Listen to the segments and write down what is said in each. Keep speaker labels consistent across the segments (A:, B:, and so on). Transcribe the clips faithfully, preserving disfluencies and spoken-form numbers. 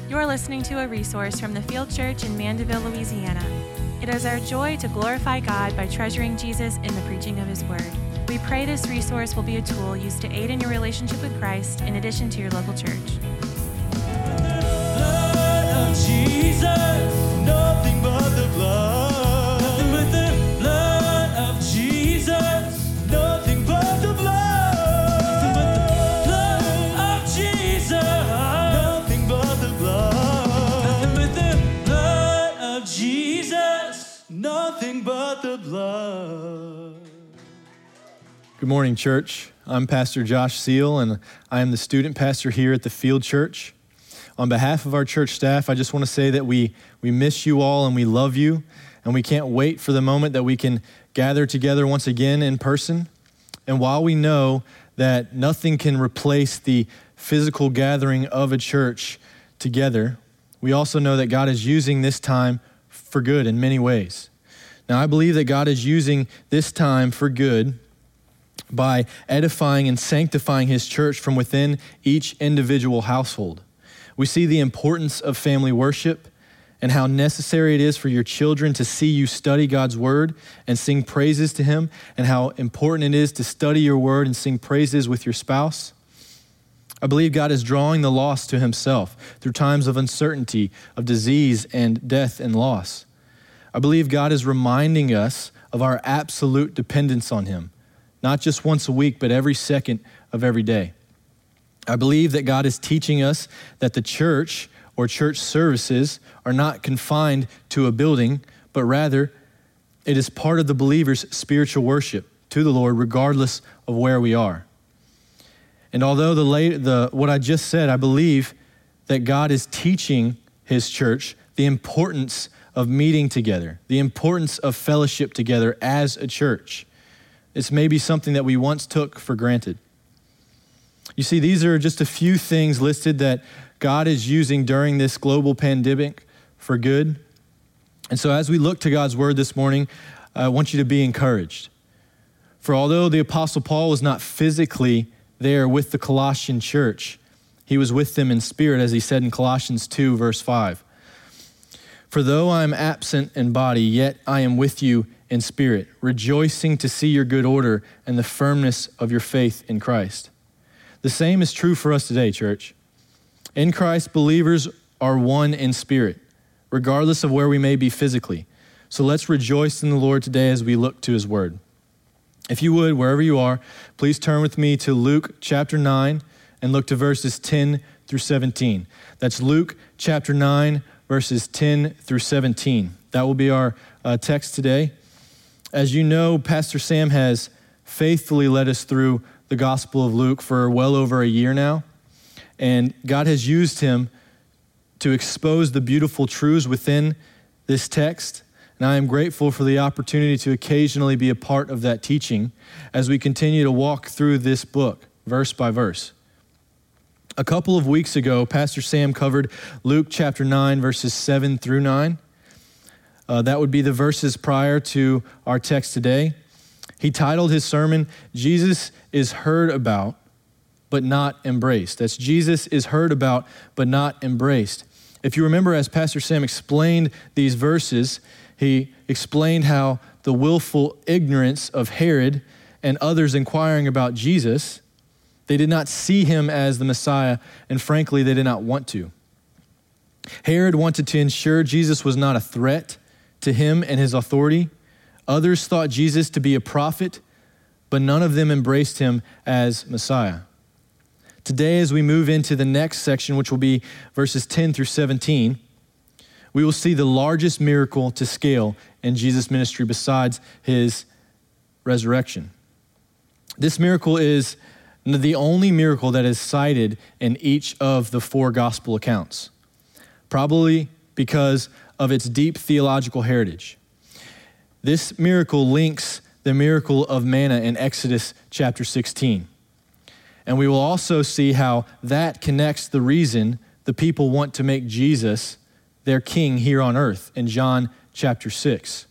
A: You're listening to a resource from the Field Church in Mandeville, Louisiana. It is our joy to glorify God by treasuring Jesus in the preaching of His Word. We pray this resource will be a tool used to aid in your relationship with Christ in addition to your local church.
B: The blood of Jesus, nothing but the blood. Nothing but the blood of Jesus, nothing but the blood. Nothing but the blood of Jesus, nothing but the blood. Nothing but the blood of Jesus, nothing but the blood.
C: Good morning, church. I'm Pastor Josh Seal, and I am the student pastor here at the Field Church. On behalf of our church staff, I just want to say that we, we miss you all and we love you, and we can't wait for the moment that we can gather together once again in person. And while we know that nothing can replace the physical gathering of a church together, we also know that God is using this time for good in many ways. Now, I believe that God is using this time for good by edifying and sanctifying His church from within each individual household. We see the importance of family worship and how necessary it is for your children to see you study God's word and sing praises to Him, and how important it is to study your word and sing praises with your spouse. I believe God is drawing the lost to Himself through times of uncertainty, of disease and death and loss. I believe God is reminding us of our absolute dependence on Him, not just once a week, but every second of every day. I believe that God is teaching us that the church or church services are not confined to a building, but rather it is part of the believer's spiritual worship to the Lord, regardless of where we are. And although the, late, the what I just said, I believe that God is teaching His church the importance of meeting together, the importance of fellowship together as a church. It's maybe something that we once took for granted. You see, these are just a few things listed that God is using during this global pandemic for good. And so as we look to God's word this morning, I want you to be encouraged. For although the Apostle Paul was not physically there with the Colossian church, he was with them in spirit, as he said in Colossians two, verse five. For though I am absent in body, yet I am with you in spirit, rejoicing to see your good order and the firmness of your faith in Christ. The same is true for us today, church. In Christ, believers are one in spirit, regardless of where we may be physically. So let's rejoice in the Lord today as we look to His word. If you would, wherever you are, please turn with me to Luke chapter nine and look to verses ten through seventeen. That's Luke chapter nine, verses ten through seventeen. That will be our uh, text today. As you know, Pastor Sam has faithfully led us through the Gospel of Luke for well over a year now, and God has used him to expose the beautiful truths within this text, and I am grateful for the opportunity to occasionally be a part of that teaching as we continue to walk through this book, verse by verse. A couple of weeks ago, Pastor Sam covered Luke chapter nine, verses seven through nine. Uh, that would be the verses prior to our text today. He titled his sermon, Jesus is heard about, but not embraced. That's Jesus is heard about, but not embraced. If you remember, as Pastor Sam explained these verses, he explained how the willful ignorance of Herod and others inquiring about Jesus, they did not see him as the Messiah, and frankly, they did not want to. Herod wanted to ensure Jesus was not a threat to him and his authority. Others thought Jesus to be a prophet, but none of them embraced him as Messiah. Today, as we move into the next section, which will be verses ten through seventeen, we will see the largest miracle to scale in Jesus' ministry besides his resurrection. This miracle is the only miracle that is cited in each of the four gospel accounts, probably because of its deep theological heritage. This miracle links the miracle of manna in Exodus chapter sixteen. And we will also see how that connects the reason the people want to make Jesus their king here on earth in John chapter six.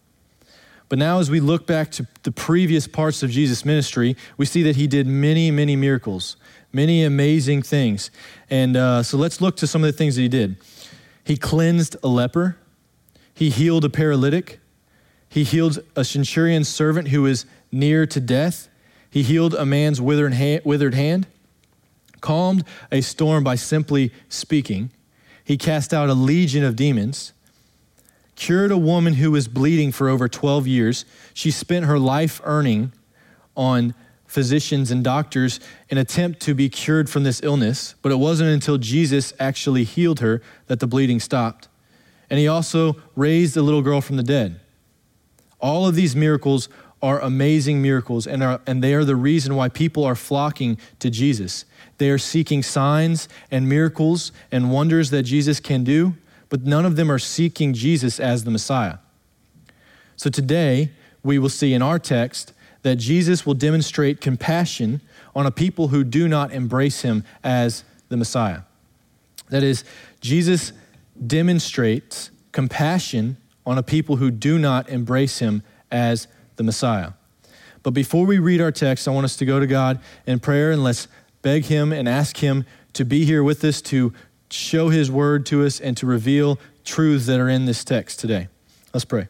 C: But now as we look back to the previous parts of Jesus' ministry, we see that he did many, many miracles, many amazing things. And uh, so let's look to some of the things that he did. He cleansed a leper. He healed a paralytic. He healed a centurion's servant who was near to death. He healed a man's withered hand, calmed a storm by simply speaking. He cast out a legion of demons, cured a woman who was bleeding for over twelve years. She spent her life earning on physicians and doctors in an attempt to be cured from this illness, but it wasn't until Jesus actually healed her that the bleeding stopped. And he also raised a little girl from the dead. All of these miracles are amazing miracles, and, are, and they are the reason why people are flocking to Jesus. They are seeking signs and miracles and wonders that Jesus can do, but none of them are seeking Jesus as the Messiah. So today, we will see in our text that Jesus will demonstrate compassion on a people who do not embrace him as the Messiah. That is, Jesus demonstrates compassion on a people who do not embrace him as the Messiah. But before we read our text, I want us to go to God in prayer, and let's beg him and ask him to be here with us, to show his word to us, and to reveal truths that are in this text today. Let's pray.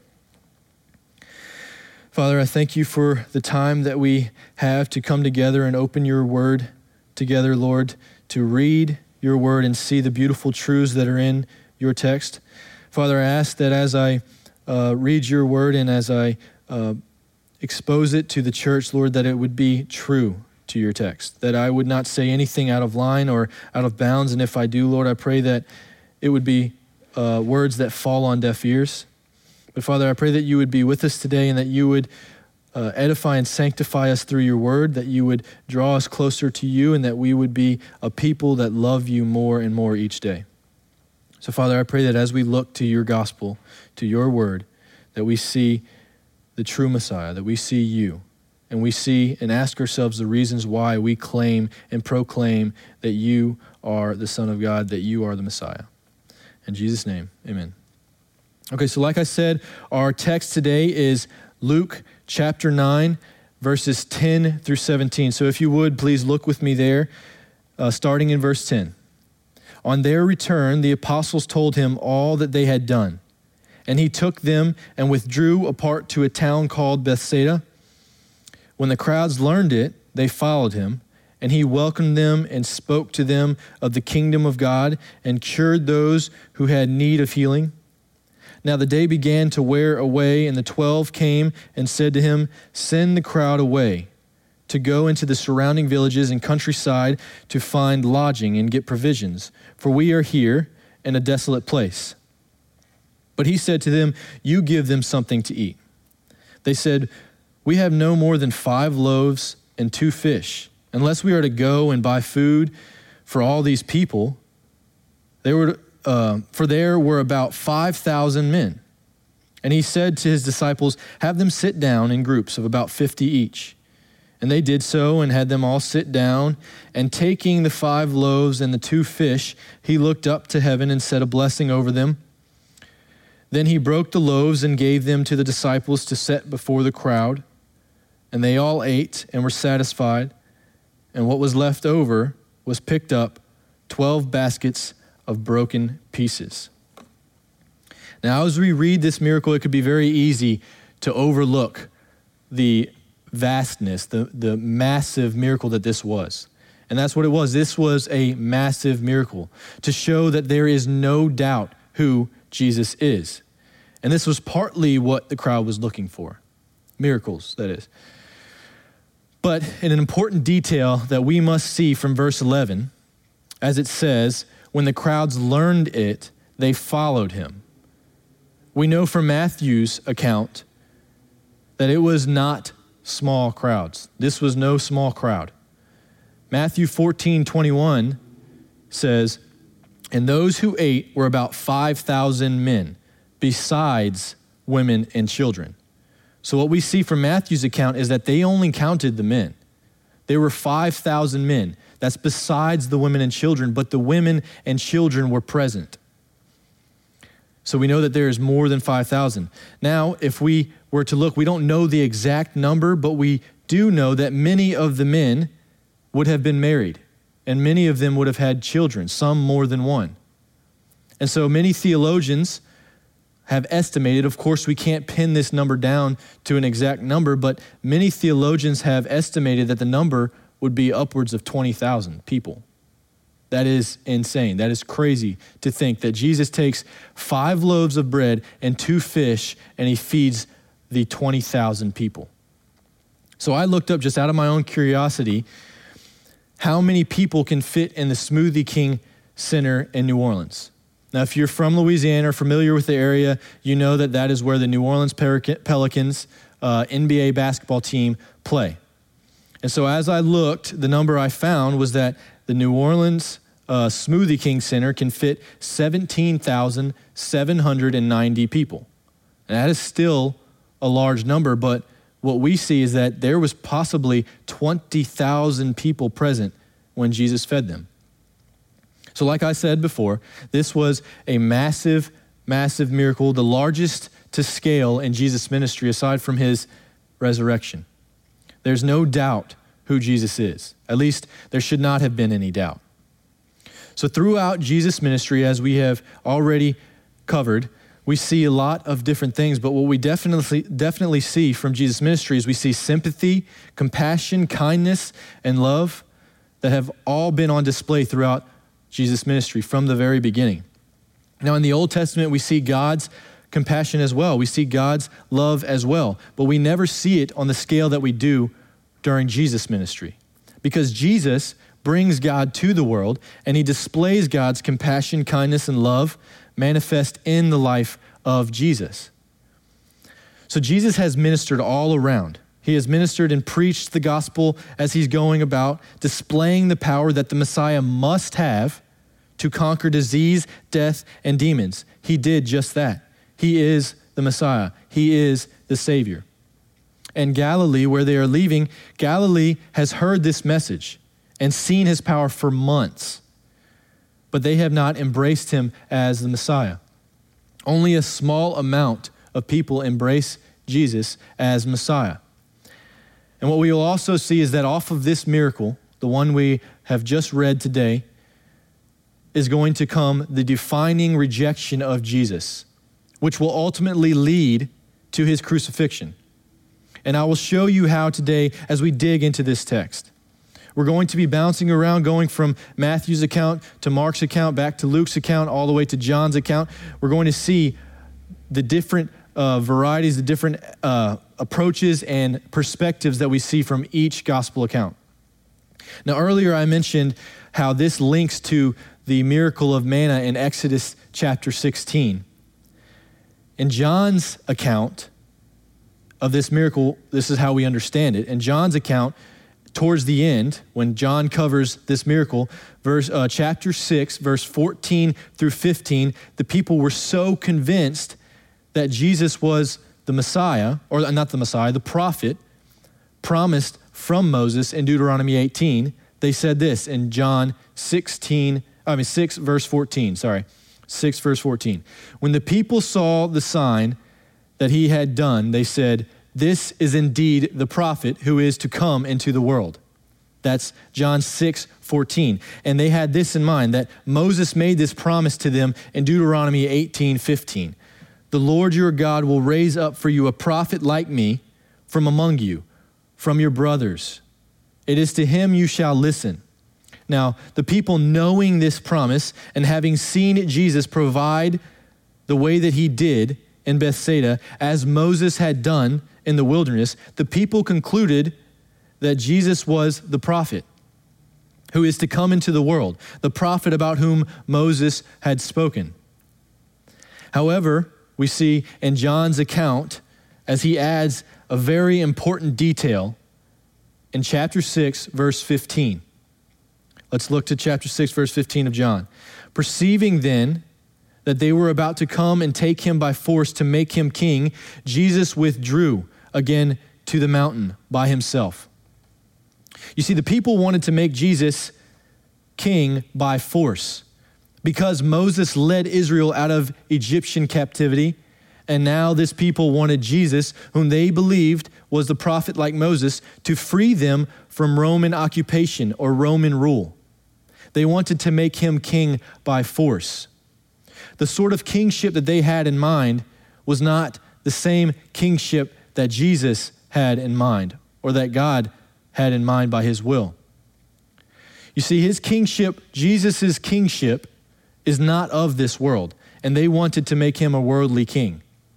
C: Father, I thank you for the time that we have to come together and open your word together, Lord, to read your word and see the beautiful truths that are in your text. Father, I ask that as I uh, read your word and as I uh, expose it to the church, Lord, that it would be true to your text, that I would not say anything out of line or out of bounds. And if I do, Lord, I pray that it would be uh, words that fall on deaf ears. But Father, I pray that you would be with us today and that you would uh, edify and sanctify us through your word, that you would draw us closer to you, and that we would be a people that love you more and more each day. So Father, I pray that as we look to your gospel, to your word, that we see the true Messiah, that we see you, and we see and ask ourselves the reasons why we claim and proclaim that you are the Son of God, that you are the Messiah. In Jesus' name, amen. Okay, so like I said, our text today is Luke chapter nine, verses ten through seventeen. So if you would, please look with me there, uh, starting in verse ten. On their return, the apostles told him all that they had done. And he took them and withdrew apart to a town called Bethsaida. When the crowds learned it, they followed him, and he welcomed them and spoke to them of the kingdom of God and cured those who had need of healing. Now the day began to wear away, and the twelve came and said to him, "Send the crowd away to go into the surrounding villages and countryside to find lodging and get provisions, for we are here in a desolate place." But he said to them, "You give them something to eat." They said, "We have no more than five loaves and two fish. Unless we are to go and buy food for all these people," they were Uh, for there were about five thousand men. And he said to his disciples, "Have them sit down in groups of about fifty each." And they did so and had them all sit down. And taking the five loaves and the two fish, he looked up to heaven and said a blessing over them. Then he broke the loaves and gave them to the disciples to set before the crowd. And they all ate and were satisfied. And what was left over was picked up, twelve baskets of broken pieces. Now, as we read this miracle, it could be very easy to overlook the vastness, the, the massive miracle that this was. And that's what it was. This was a massive miracle to show that there is no doubt who Jesus is. And this was partly what the crowd was looking for. Miracles, that is. But in an important detail that we must see from verse eleven, as it says, when the crowds learned it, they followed him. We know from Matthew's account that it was not small crowds. This was no small crowd. Matthew fourteen twenty-one says, "And those who ate were about five thousand men, besides women and children." So what we see from Matthew's account is that they only counted the men. There were five thousand men. That's besides the women and children, but the women and children were present. So we know that there is more than five thousand. Now, if we were to look, we don't know the exact number, but we do know that many of the men would have been married. and many of them would have had children, some more than one. And so many theologians have estimated, of course, we can't pin this number down to an exact number, but many theologians have estimated that the number would be upwards of twenty thousand people. That is insane. That is crazy to think that Jesus takes five loaves of bread and two fish and he feeds the twenty thousand people. So I looked up, just out of my own curiosity, how many people can fit in the Smoothie King Center in New Orleans. Now, if you're from Louisiana or familiar with the area, you know that that is where the New Orleans Pelicans uh, N B A basketball team play. And so as I looked, the number I found was that the New Orleans uh, Smoothie King Center can fit seventeen thousand seven hundred ninety people. And that is still a large number, but what we see is that there was possibly twenty thousand people present when Jesus fed them. So like I said before, this was a massive, massive miracle, the largest to scale in Jesus' ministry aside from his resurrection. There's no doubt who Jesus is. At least there should not have been any doubt. So throughout Jesus' ministry, as we have already covered, we see a lot of different things, but what we definitely definitely see from Jesus' ministry is we see sympathy, compassion, kindness, and love that have all been on display throughout Jesus' ministry from the very beginning. Now, in the Old Testament, we see God's compassion as well. We see God's love as well, but we never see it on the scale that we do during Jesus' ministry, because Jesus brings God to the world and he displays God's compassion, kindness, and love manifest in the life of Jesus. So Jesus has ministered all around. He has ministered and preached the gospel as he's going about, displaying the power that the Messiah must have to conquer disease, death, and demons. He did just that. He is the Messiah. He is the Savior. And Galilee, where they are leaving, Galilee has heard this message and seen his power for months, but they have not embraced him as the Messiah. Only a small amount of people embrace Jesus as Messiah. And what we will also see is that off of this miracle, the one we have just read today, is going to come the defining rejection of Jesus, which will ultimately lead to his crucifixion. And I will show you how today as we dig into this text. We're going to be bouncing around, going from Matthew's account to Mark's account, back to Luke's account, all the way to John's account. We're going to see the different uh, varieties, the different uh, approaches and perspectives that we see from each gospel account. Now, earlier I mentioned how this links to the miracle of manna in Exodus chapter sixteen. In John's account of this miracle, this is how we understand it. In John's account, towards the end, when John covers this miracle, verse uh, chapter six, verse fourteen through fifteen, the people were so convinced that Jesus was the Messiah, or not the Messiah, the prophet promised from Moses in Deuteronomy eighteen. They said this in John sixteen, I mean six verse fourteen, sorry, six verse fourteen. When the people saw the sign that he had done, they said, "This is indeed the prophet who is to come into the world." That's John six fourteen. And they had this in mind, that Moses made this promise to them in Deuteronomy eighteen fifteen. "The Lord your God will raise up for you a prophet like me from among you, from your brothers. It is to him you shall listen." Now, the people knowing this promise and having seen Jesus provide the way that he did in Bethsaida, as Moses had done in the wilderness, the people concluded that Jesus was the prophet who is to come into the world, the prophet about whom Moses had spoken. However, we see in John's account, as he adds a very important detail in chapter six, verse fifteen. Let's look to chapter six, verse fifteen of John. "Perceiving then that they were about to come and take him by force to make him king, Jesus withdrew again to the mountain by himself." You see, the people wanted to make Jesus king by force because Moses led Israel out of Egyptian captivity, and now this people wanted Jesus, whom they believed was the prophet like Moses, to free them from Roman occupation or Roman rule. They wanted to make him king by force. The sort of kingship that they had in mind was not the same kingship that Jesus had in mind, or that God had in mind by his will. You see, his kingship, Jesus' kingship, is not of this world, and they wanted to make him a worldly king.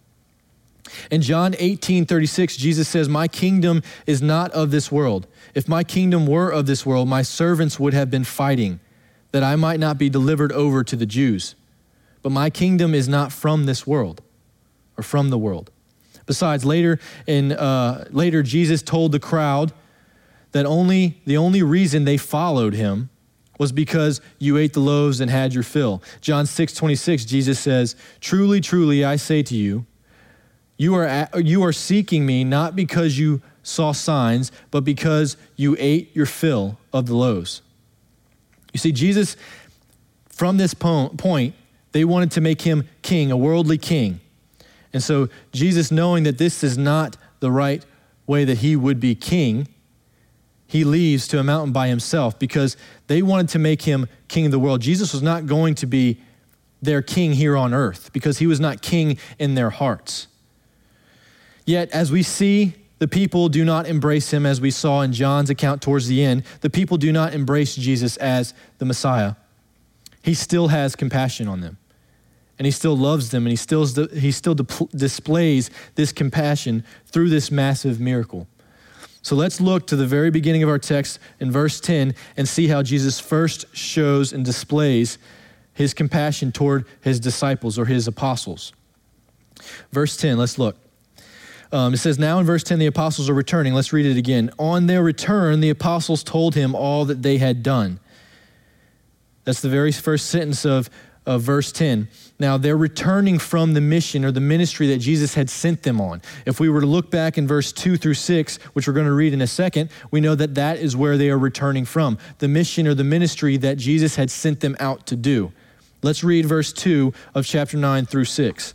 C: In John eighteen thirty-six, Jesus says, "My kingdom is not of this world. If my kingdom were of this world, my servants would have been fighting, that I might not be delivered over to the Jews. But my kingdom is not from this world," or from the world. Besides, later in uh, later Jesus told the crowd that only the only reason they followed him was because you ate the loaves and had your fill. John six twenty-six, Jesus says, "Truly, truly, I say to you, you are at, you are seeking me not because you saw signs, but because you ate your fill of the loaves." You see, Jesus, from this po- point, they wanted to make him king, a worldly king. And so Jesus, knowing that this is not the right way that he would be king, he leaves to a mountain by himself because they wanted to make him king of the world. Jesus was not going to be their king here on earth because he was not king in their hearts. Yet, as we see, the people do not embrace him, as we saw in John's account towards the end. The people do not embrace Jesus as the Messiah. He still has compassion on them, and he still loves them, and he still, he still displays this compassion through this massive miracle. So let's look to the very beginning of our text in verse ten and see how Jesus first shows and displays his compassion toward his disciples or his apostles. Verse ten, let's look. Um, it says, "Now in verse ten, the apostles are returning." Let's read it again. "On their return, the apostles told him all that they had done." That's the very first sentence of, of verse ten. Now they're returning from the mission or the ministry that Jesus had sent them on. If we were to look back in verse two through six, which we're going to read in a second, we know that that is where they are returning from, the mission or the ministry that Jesus had sent them out to do. Let's read verse two of chapter nine through six.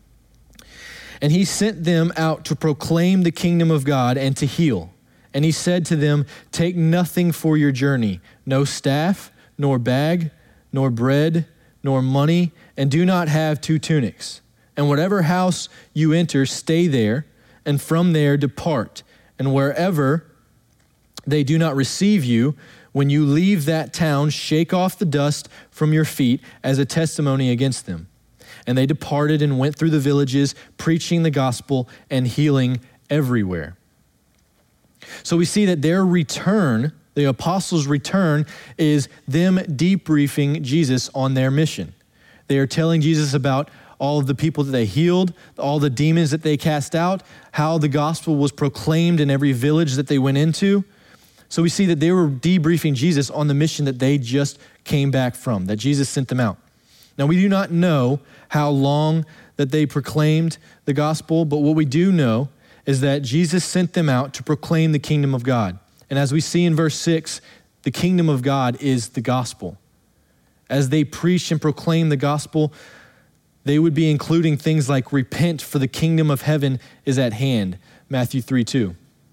C: "And he sent them out to proclaim the kingdom of God and to heal. And he said to them, 'Take nothing for your journey, no staff, nor bag, nor bread, nor money, and do not have two tunics. And whatever house you enter, stay there, and from there depart. And wherever they do not receive you, when you leave that town, shake off the dust from your feet as a testimony against them.' And they departed and went through the villages, preaching the gospel and healing everywhere." So we see that their return, the apostles' return, is them debriefing Jesus on their mission. They are telling Jesus about all of the people that they healed, all the demons that they cast out, how the gospel was proclaimed in every village that they went into. So we see that they were debriefing Jesus on the mission that they just came back from, that Jesus sent them out. Now, we do not know how long that they proclaimed the gospel, but what we do know is that Jesus sent them out to proclaim the kingdom of God. And as we see in verse six, the kingdom of God is the gospel. As they preach and proclaim the gospel, they would be including things like repent, for the kingdom of heaven is at hand, Matthew three two.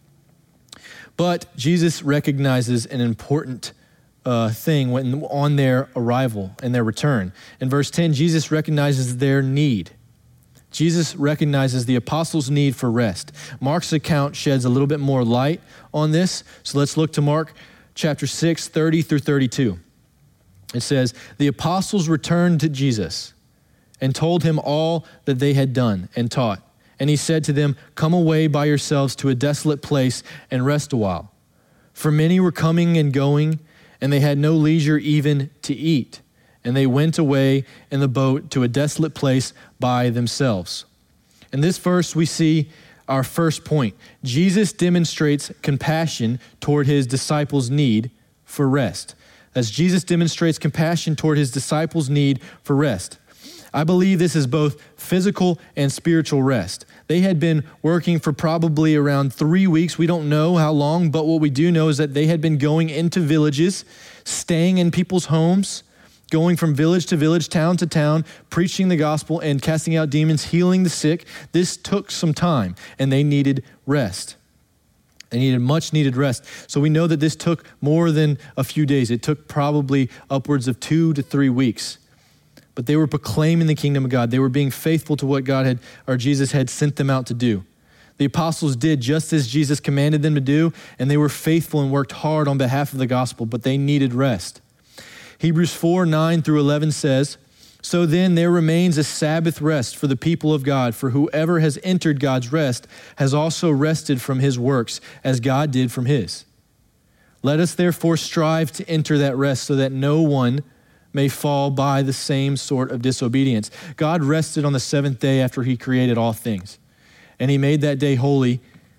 C: But Jesus recognizes an important Uh, thing when on their arrival and their return. In verse ten, Jesus recognizes their need. Jesus recognizes the apostles' need for rest. Mark's account sheds a little bit more light on this. So let's look to Mark chapter six, thirty through thirty-two. It says, "The apostles returned to Jesus and told him all that they had done and taught. And he said to them, 'Come away by yourselves to a desolate place and rest a while.' For many were coming and going, and they had no leisure even to eat. And they went away in the boat to a desolate place by themselves." In this verse, we see our first point. Jesus demonstrates compassion toward his disciples' need for rest. As Jesus demonstrates compassion toward his disciples' need for rest. I believe this is both physical and spiritual rest. They had been working for probably around three weeks. We don't know how long, but what we do know is that they had been going into villages, staying in people's homes, going from village to village, town to town, preaching the gospel and casting out demons, healing the sick. This took some time, and they needed rest. They needed much needed rest. So we know that this took more than a few days. It took probably upwards of two to three weeks. But they were proclaiming the kingdom of God. They were being faithful to what God had, or Jesus had sent them out to do. The apostles did just as Jesus commanded them to do, and they were faithful and worked hard on behalf of the gospel, but they needed rest. Hebrews four, nine through eleven says, "So then there remains a Sabbath rest for the people of God, for whoever has entered God's rest has also rested from his works, as God did from his. Let us therefore strive to enter that rest so that no one may fall by the same sort of disobedience." God rested on the seventh day after he created all things. And he made that day holy.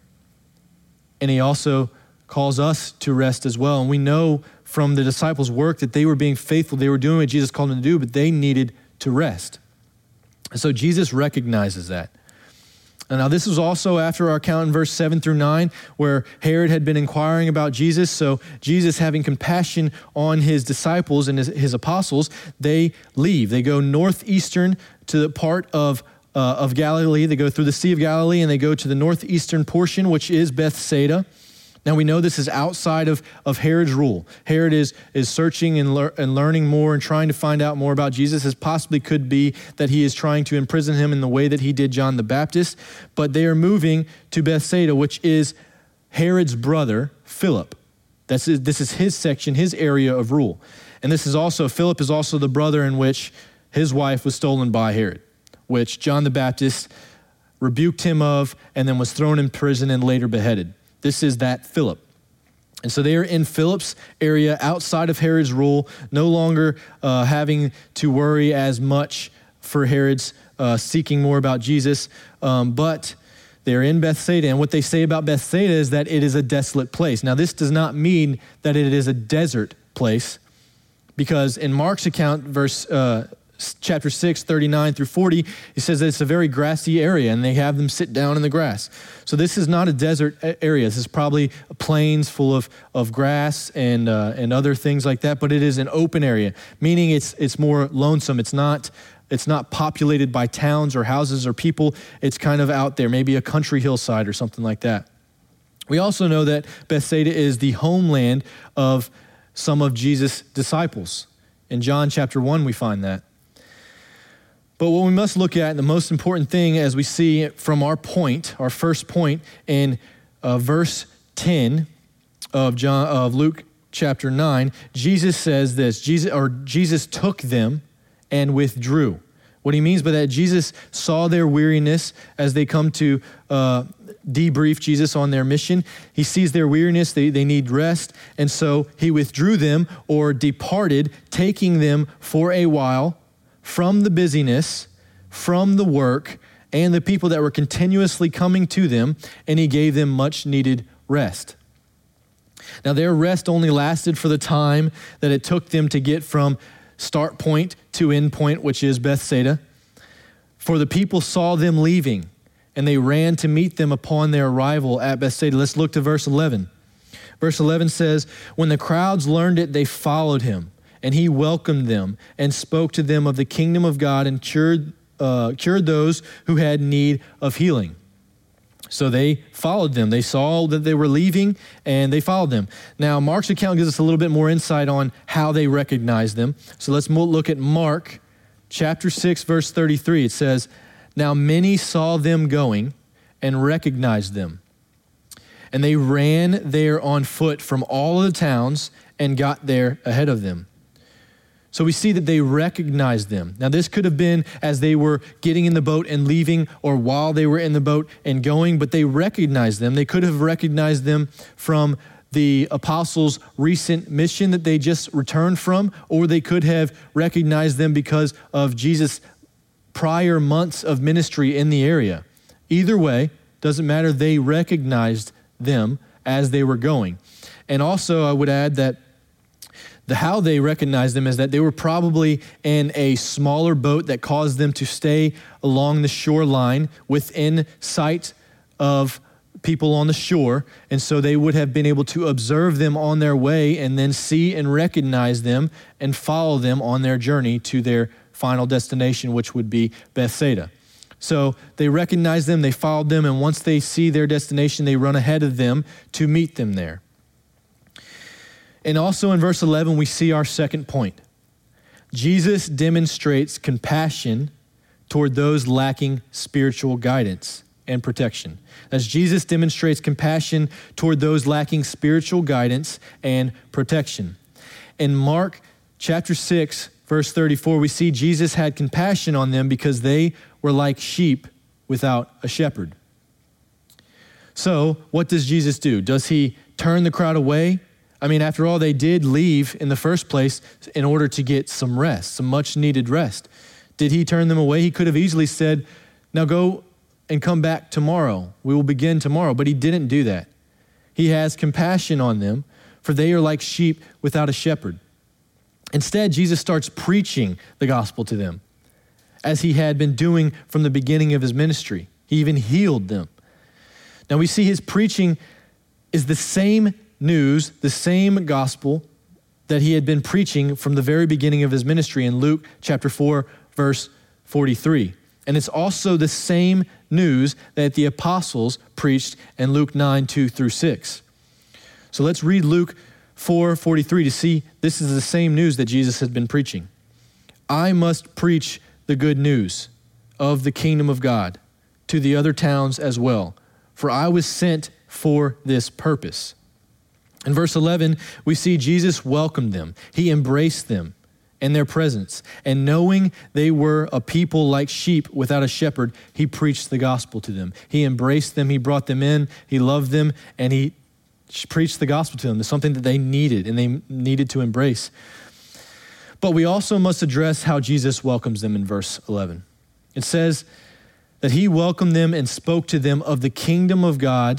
C: And he also calls us to rest as well. And we know from the disciples' work that they were being faithful. They were doing what Jesus called them to do, but they needed to rest. And so Jesus recognizes that. And now this was also after our account in verse seven through nine, where Herod had been inquiring about Jesus. So Jesus, having compassion on his disciples and his, his apostles, they leave. They go northeastern to the part of Uh, of Galilee. They go through the Sea of Galilee and they go to the northeastern portion, which is Bethsaida. Now we know this is outside of, of Herod's rule. Herod is, is searching and, lear- and learning more and trying to find out more about Jesus. As possibly could be that he is trying to imprison him in the way that he did John the Baptist. But they are moving to Bethsaida, which is Herod's brother, Philip. That's, this is his section, his area of rule. And this is also, Philip is also the brother in which his wife was stolen by Herod, which John the Baptist rebuked him of and then was thrown in prison and later beheaded. This is that Philip. And so they are in Philip's area outside of Herod's rule, no longer uh, having to worry as much for Herod's uh, seeking more about Jesus, um, but they're in Bethsaida. And what they say about Bethsaida is that it is a desolate place. Now, this does not mean that it is a desert place, because in Mark's account, verse uh, chapter six, thirty-nine through forty, he says that it's a very grassy area and they have them sit down in the grass. So this is not a desert area. This is probably plains full of, of grass and uh, and other things like that, but it is an open area, meaning it's it's more lonesome. It's not it's not populated by towns or houses or people. It's kind of out there, maybe a country hillside or something like that. We also know that Bethsaida is the homeland of some of Jesus' disciples. In John chapter one, we find that. But what we must look at, the most important thing as we see from our point, our first point in uh, verse ten of John of Luke chapter nine, Jesus says this, Jesus or Jesus took them and withdrew. What he means by that, Jesus saw their weariness as they come to uh, debrief Jesus on their mission. He sees their weariness, they, they need rest, and so he withdrew them or departed, taking them for a while from the busyness, from the work, and the people that were continuously coming to them, and he gave them much needed rest. Now their rest only lasted for the time that it took them to get from start point to end point, which is Bethsaida. For the people saw them leaving, and they ran to meet them upon their arrival at Bethsaida. Let's look to verse eleven. Verse eleven says, "When the crowds learned it, they followed him. And he welcomed them and spoke to them of the kingdom of God and cured uh, cured those who had need of healing." So they followed them. They saw that they were leaving and they followed them. Now, Mark's account gives us a little bit more insight on how they recognized them. So let's look at Mark chapter six, verse thirty-three. It says, "Now many saw them going and recognized them. And they ran there on foot from all of the towns and got there ahead of them." So we see that they recognized them. Now this could have been as they were getting in the boat and leaving, or while they were in the boat and going, but they recognized them. They could have recognized them from the apostles' recent mission that they just returned from, or they could have recognized them because of Jesus' prior months of ministry in the area. Either way, doesn't matter, they recognized them as they were going. And also I would add that The how they recognized them is that they were probably in a smaller boat that caused them to stay along the shoreline within sight of people on the shore. And so they would have been able to observe them on their way and then see and recognize them and follow them on their journey to their final destination, which would be Bethsaida. So they recognize them, they followed them, and once they see their destination, they run ahead of them to meet them there. And also in verse eleven, we see our second point. Jesus demonstrates compassion toward those lacking spiritual guidance and protection. As Jesus demonstrates compassion toward those lacking spiritual guidance and protection. In Mark chapter six, verse thirty-four, we see Jesus had compassion on them because they were like sheep without a shepherd. So what does Jesus do? Does he turn the crowd away? I mean, after all, they did leave in the first place in order to get some rest, some much needed rest. Did he turn them away? He could have easily said, now go and come back tomorrow. We will begin tomorrow. But he didn't do that. He has compassion on them, for they are like sheep without a shepherd. Instead, Jesus starts preaching the gospel to them, as he had been doing from the beginning of his ministry. He even healed them. Now we see his preaching is the same news, the same gospel that he had been preaching from the very beginning of his ministry in Luke chapter four, verse forty-three. And it's also the same news that the apostles preached in Luke nine, two through six. So let's read Luke four forty-three to see this is the same news that Jesus had been preaching. I must preach the good news of the kingdom of God to the other towns as well, for I was sent for this purpose. In verse eleven, we see Jesus welcomed them. He embraced them in their presence. And knowing they were a people like sheep without a shepherd, he preached the gospel to them. He embraced them. He brought them in. He loved them. And he preached the gospel to them. It's something that they needed and they needed to embrace. But we also must address how Jesus welcomes them in verse eleven. It says that he welcomed them and spoke to them of the kingdom of God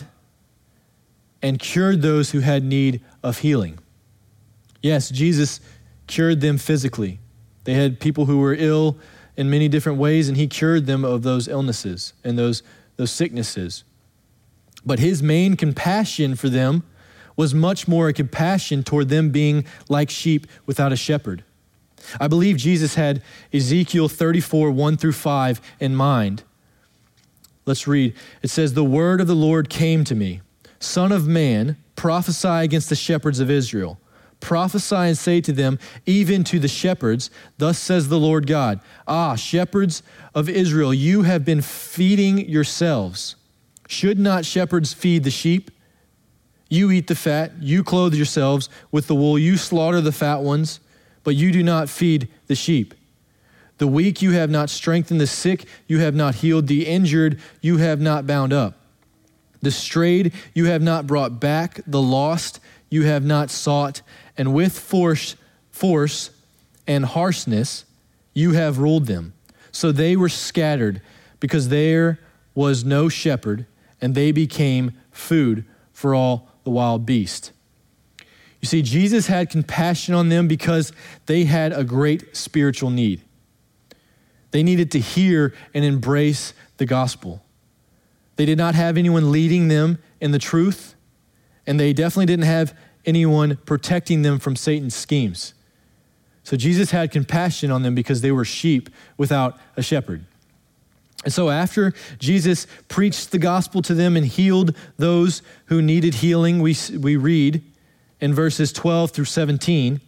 C: and cured those who had need of healing. Yes, Jesus cured them physically. They had people who were ill in many different ways, and he cured them of those illnesses and those, those sicknesses. But his main compassion for them was much more a compassion toward them being like sheep without a shepherd. I believe Jesus had Ezekiel thirty-four, one through five in mind. Let's read. It says, the word of the Lord came to me. Son of man, prophesy against the shepherds of Israel. Prophesy and say to them, even to the shepherds, thus says the Lord God, ah, shepherds of Israel, you have been feeding yourselves. Should not shepherds feed the sheep? You eat the fat, you clothe yourselves with the wool, you slaughter the fat ones, but you do not feed the sheep. The weak you have not strengthened, the sick you have not healed, the injured you have not bound up. The strayed you have not brought back, the lost you have not sought, and with force, force and harshness you have ruled them. So they were scattered because there was no shepherd, and they became food for all the wild beasts. You see, Jesus had compassion on them because they had a great spiritual need. They needed to hear and embrace the gospel. They did not have anyone leading them in the truth, and they definitely didn't have anyone protecting them from Satan's schemes. So Jesus had compassion on them because they were sheep without a shepherd. And so after Jesus preached the gospel to them and healed those who needed healing, we, we read in verses twelve through seventeen,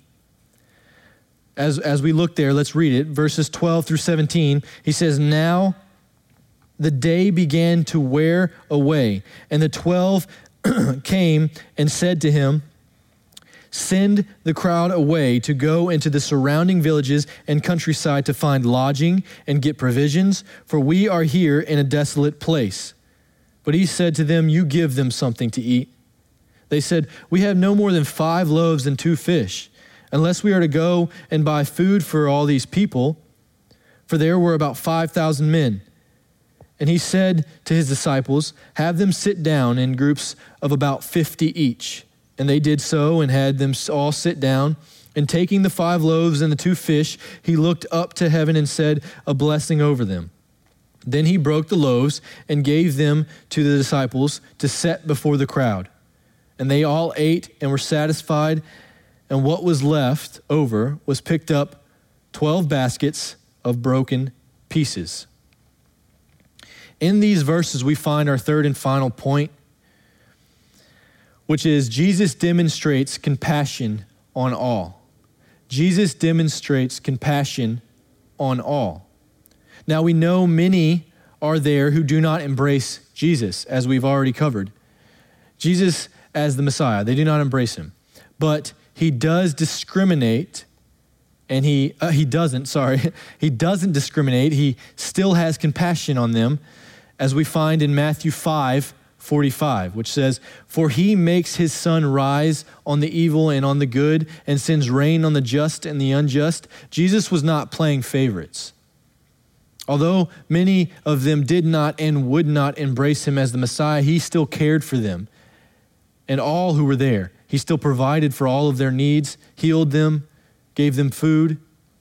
C: as, as we look there, let's read it, verses twelve through seventeen, he says, now the day began to wear away, and the twelve came and said to him, send the crowd away to go into the surrounding villages and countryside to find lodging and get provisions, for we are here in a desolate place. But he said to them, you give them something to eat. They said, we have no more than five loaves and two fish, unless we are to go and buy food for all these people, for there were about five thousand men. And he said to his disciples, have them sit down in groups of about fifty each. And they did so and had them all sit down. And taking the five loaves and the two fish, he looked up to heaven and said a blessing over them. Then he broke the loaves and gave them to the disciples to set before the crowd. And they all ate and were satisfied. And what was left over was picked up twelve baskets of broken pieces. In these verses, we find our third and final point, which is Jesus demonstrates compassion on all. Jesus demonstrates compassion on all. Now, we know many are there who do not embrace Jesus, as we've already covered. Jesus as the Messiah, they do not embrace him. But he does discriminate, and he uh, he doesn't, sorry, he doesn't discriminate. He still has compassion on them, as we find in Matthew five forty-five, which says, "For he makes his sun rise on the evil and on the good, and sends rain on the just and the unjust." Jesus was not playing favorites. Although many of them did not and would not embrace him as the Messiah, he still cared for them and all who were there. He still provided for all of their needs, healed them, gave them food.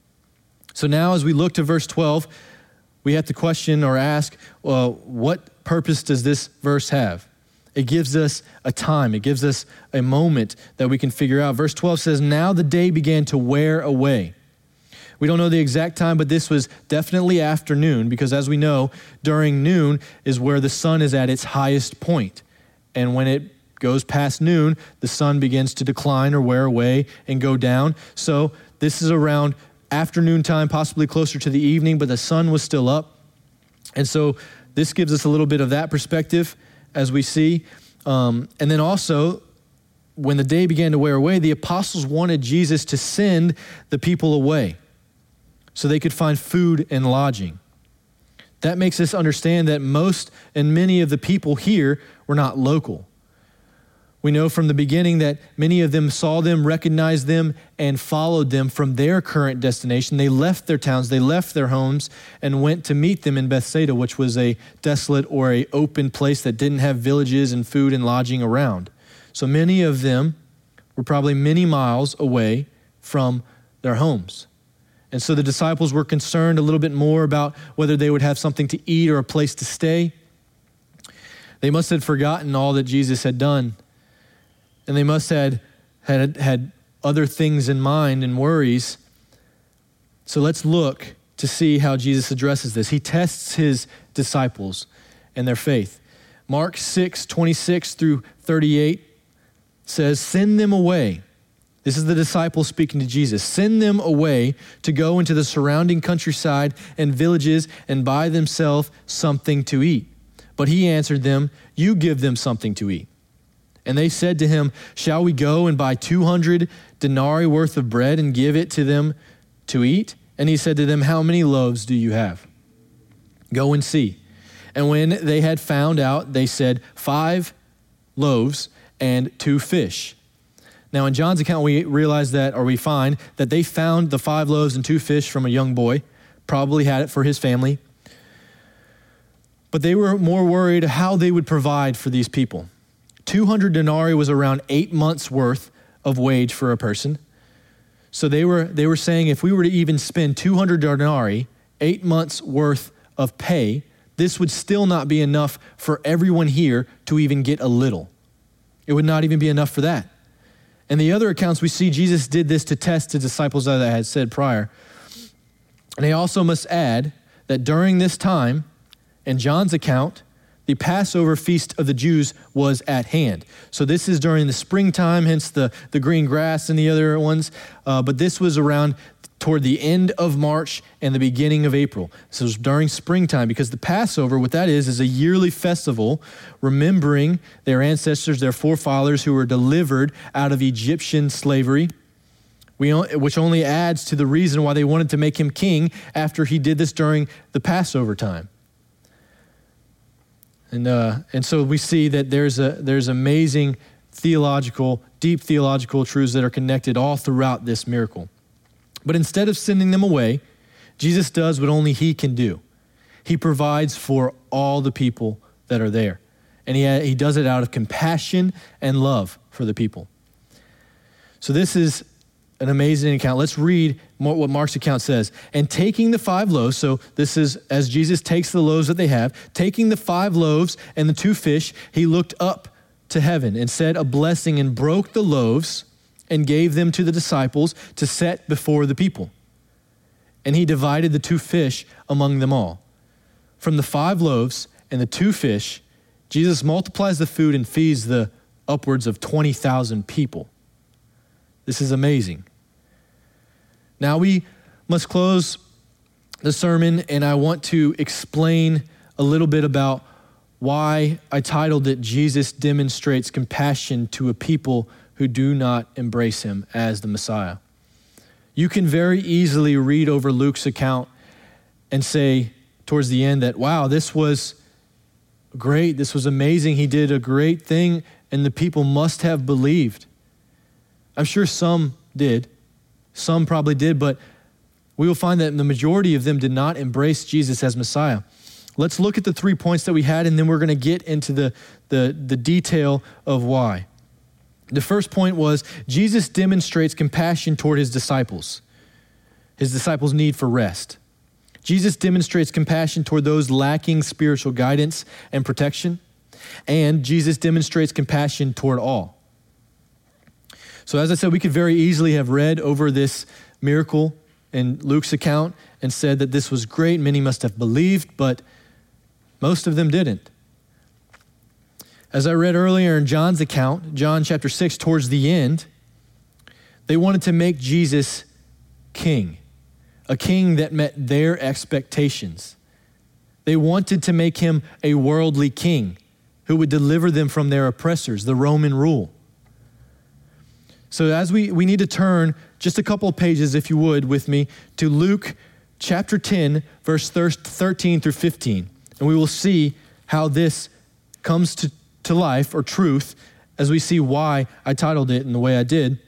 C: So now as we look to verse twelve, we have to question or ask, well, what purpose does this verse have? It gives us a time. It gives us a moment that we can figure out. Verse twelve says, "Now the day began to wear away." We don't know the exact time, but this was definitely afternoon, because as we know, during noon is where the sun is at its highest point. And when it goes past noon, the sun begins to decline or wear away and go down. So this is around afternoon time, possibly closer to the evening, but the sun was still up. And so this gives us a little bit of that perspective as we see. Um, and then also, when the day began to wear away, the apostles wanted Jesus to send the people away so they could find food and lodging. That makes us understand that most and many of the people here were not local. We know from the beginning that many of them saw them, recognized them, and followed them from their current destination. They left their towns, they left their homes, and went to meet them in Bethsaida, which was a desolate or a open place that didn't have villages and food and lodging around. So many of them were probably many miles away from their homes. And so the disciples were concerned a little bit more about whether they would have something to eat or a place to stay. They must have forgotten all that Jesus had done. And they must have had, had other things in mind and worries. So let's look to see how Jesus addresses this. He tests his disciples and their faith. Mark six, twenty-six through thirty-eight says, "Send them away." This is the disciples speaking to Jesus. "Send them away to go into the surrounding countryside and villages and buy themselves something to eat." But he answered them, "You give them something to eat." And they said to him, "Shall we go and buy two hundred denarii worth of bread and give it to them to eat?" And he said to them, "How many loaves do you have? Go and see." And when they had found out, they said, "Five loaves and two fish." Now, in John's account, we realize that, or we find that they found the five loaves and two fish from a young boy, probably had it for his family. But they were more worried how they would provide for these people. two hundred denarii was around eight months worth of wage for a person. So they were they were saying if we were to even spend two hundred denarii, eight months worth of pay, this would still not be enough for everyone here to even get a little. It would not even be enough for that. In the other accounts, we see Jesus did this to test the disciples, as I had said prior. And I also must add that during this time, in John's account, the Passover feast of the Jews was at hand. So this is during the springtime, hence the, the green grass and the other ones. Uh, but this was around toward the end of March and the beginning of April. So it was during springtime, because the Passover, what that is, is a yearly festival remembering their ancestors, their forefathers who were delivered out of Egyptian slavery, we, which only adds to the reason why they wanted to make him king after he did this during the Passover time. And uh, and so we see that there's a there's amazing theological, deep theological truths that are connected all throughout this miracle. But instead of sending them away, Jesus does what only he can do. He provides for all the people that are there. And he, he does it out of compassion and love for the people. So this is an amazing account. Let's read more what Mark's account says. "And taking the five loaves," so this is as Jesus takes the loaves that they have, "taking the five loaves and the two fish, he looked up to heaven and said a blessing and broke the loaves and gave them to the disciples to set before the people. And he divided the two fish among them all. From the five loaves and the two fish, Jesus multiplies the food and feeds the upwards of twenty thousand people. This is amazing. Now we must close the sermon, and I want to explain a little bit about why I titled it, Jesus Demonstrates Compassion to a People Who Do Not Embrace Him as the Messiah. You can very easily read over Luke's account and say towards the end that, wow, this was great, this was amazing, he did a great thing, and the people must have believed. I'm sure some did, some probably did, but we will find that the majority of them did not embrace Jesus as Messiah. Let's look at the three points that we had, and then we're going to get into the, the, the detail of why. The first point was Jesus demonstrates compassion toward his disciples, his disciples' need for rest. Jesus demonstrates compassion toward those lacking spiritual guidance and protection, and Jesus demonstrates compassion toward all. So as I said, we could very easily have read over this miracle in Luke's account and said that this was great, many must have believed, but most of them didn't. As I read earlier in John's account, John chapter six, towards the end, they wanted to make Jesus king, a king that met their expectations. They wanted to make him a worldly king who would deliver them from their oppressors, the Roman rule. So as we, we need to turn just a couple of pages, if you would, with me, to Luke chapter ten, verse thirteen through fifteen. And we will see how this comes to, to life or truth as we see why I titled it in the way I did.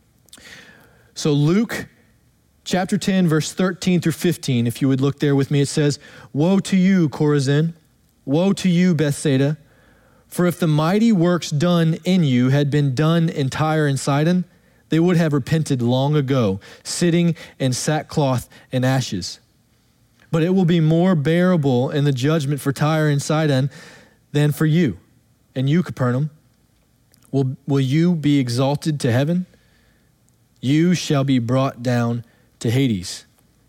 C: So Luke chapter ten, verse thirteen through fifteen, if you would look there with me, it says, "Woe to you, Chorazin! Woe to you, Bethsaida! For if the mighty works done in you had been done in Tyre and Sidon, they would have repented long ago, sitting in sackcloth and ashes. But it will be more bearable in the judgment for Tyre and Sidon than for you. And you, Capernaum, will, will you be exalted to heaven? You shall be brought down to Hades."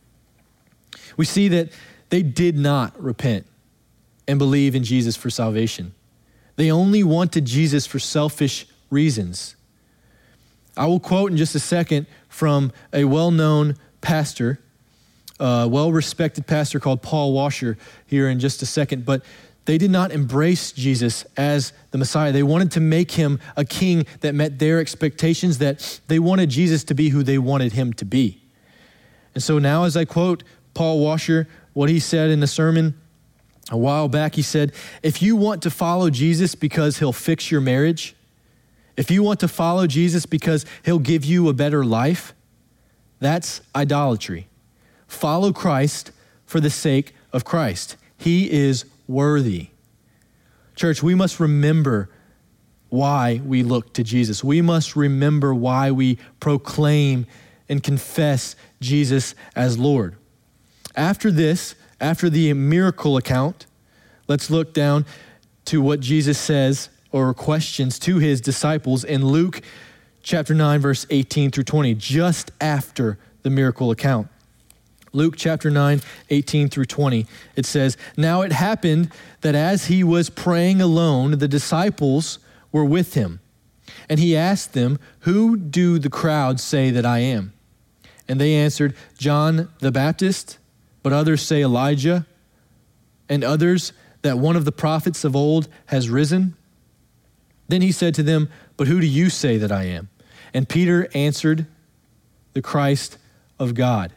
C: We see that they did not repent and believe in Jesus for salvation. They only wanted Jesus for selfish reasons. I will quote in just a second from a well-known pastor, a well-respected pastor called Paul Washer here in just a second, but they did not embrace Jesus as the Messiah. They wanted to make him a king that met their expectations, that they wanted Jesus to be who they wanted him to be. And so now as I quote Paul Washer, what he said in the sermon a while back, he said, if you want to follow Jesus because he'll fix your marriage, if you want to follow Jesus because he'll give you a better life, that's idolatry. Follow Christ for the sake of Christ. He is worthy. Church, we must remember why we look to Jesus. We must remember why we proclaim and confess Jesus as Lord. After this, after the miracle account, let's look down to what Jesus says or questions to his disciples in Luke chapter nine, verse eighteen through twenty, just after the miracle account. Luke chapter nine, eighteen through twenty, it says, "Now it happened that as he was praying alone, the disciples were with him. And he asked them, 'Who do the crowd say that I am?' And they answered, 'John the Baptist, but others say Elijah, and others that one of the prophets of old has risen.' Then he said to them, 'But who do you say that I am?' And Peter answered, 'The Christ of God,'"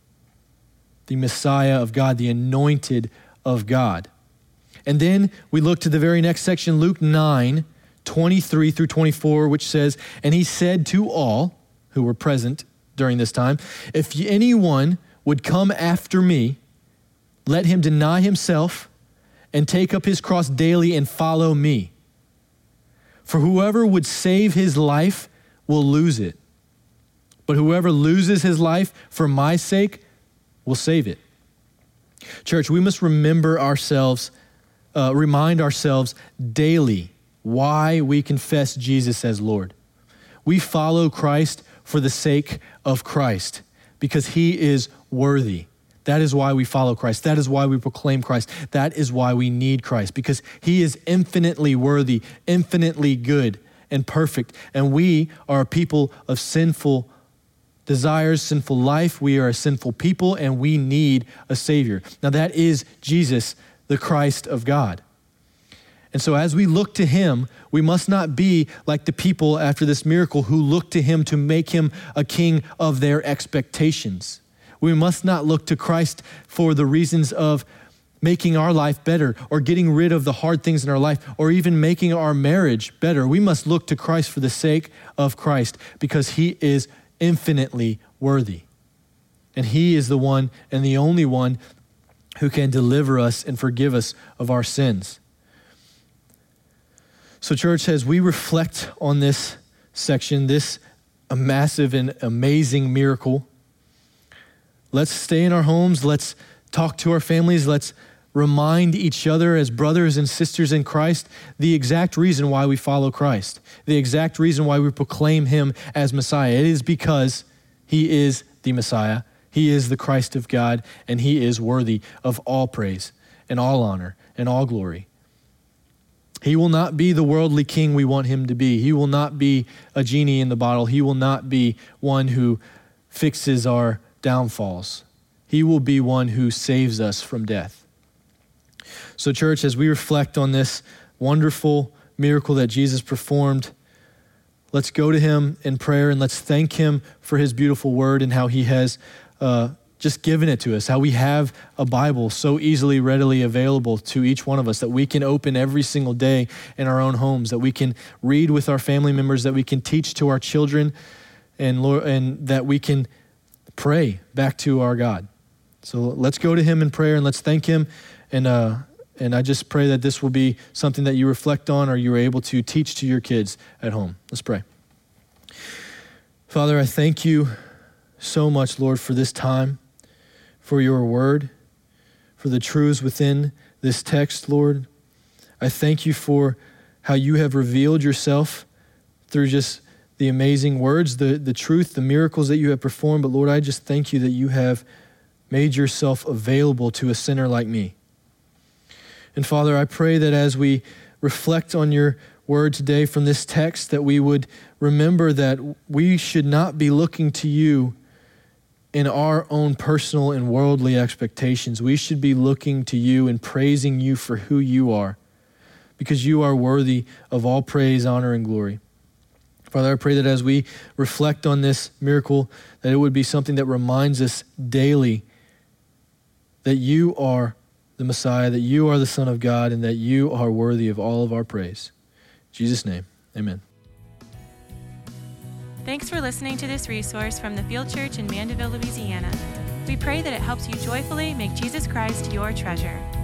C: the Messiah of God, the anointed of God. And then we look to the very next section, Luke nine, twenty-three through twenty-four, which says, "And he said to all who were present during this time, 'If anyone would come after me, let him deny himself and take up his cross daily and follow me. For whoever would save his life will lose it. But whoever loses his life for my sake will save it.'" Church, we must remember ourselves, uh, remind ourselves daily why we confess Jesus as Lord. We follow Christ for the sake of Christ, because he is worthy. That is why we follow Christ. That is why we proclaim Christ. That is why we need Christ, because he is infinitely worthy, infinitely good and perfect. And we are a people of sinful desires, sinful life. We are a sinful people, and we need a Savior. Now that is Jesus, the Christ of God. And so as we look to him, we must not be like the people after this miracle who look to him to make him a king of their expectations. We must not look to Christ for the reasons of making our life better or getting rid of the hard things in our life or even making our marriage better. We must look to Christ for the sake of Christ because he is infinitely worthy. And he is the one and the only one who can deliver us and forgive us of our sins. So church, as we reflect on this section, this a massive and amazing miracle, let's stay in our homes. Let's talk to our families. Let's remind each other as brothers and sisters in Christ the exact reason why we follow Christ, the exact reason why we proclaim him as Messiah. It is because he is the Messiah. He is the Christ of God, and he is worthy of all praise and all honor and all glory. He will not be the worldly king we want him to be. He will not be a genie in the bottle. He will not be one who fixes our downfalls. He will be one who saves us from death. So church, as we reflect on this wonderful miracle that Jesus performed, let's go to him in prayer and let's thank him for his beautiful word and how he has uh, just given it to us, how we have a Bible so easily, readily available to each one of us that we can open every single day in our own homes, that we can read with our family members, that we can teach to our children, and Lord, and that we can pray back to our God. So let's go to him in prayer and let's thank him. And uh, and I just pray that this will be something that you reflect on or you're able to teach to your kids at home. Let's pray. Father, I thank you so much, Lord, for this time, for your word, for the truths within this text, Lord. I thank you for how you have revealed yourself through just the amazing words, the, the truth, the miracles that you have performed. But Lord, I just thank you that you have made yourself available to a sinner like me. And Father, I pray that as we reflect on your word today from this text, that we would remember that we should not be looking to you in our own personal and worldly expectations. We should be looking to you and praising you for who you are, because you are worthy of all praise, honor, and glory. Father, I pray that as we reflect on this miracle, that it would be something that reminds us daily that you are the Messiah, that you are the Son of God, and that you are worthy of all of our praise. In Jesus' name, amen.
A: Thanks for listening to this resource from the Field Church in Mandeville, Louisiana. We pray that it helps you joyfully make Jesus Christ your treasure.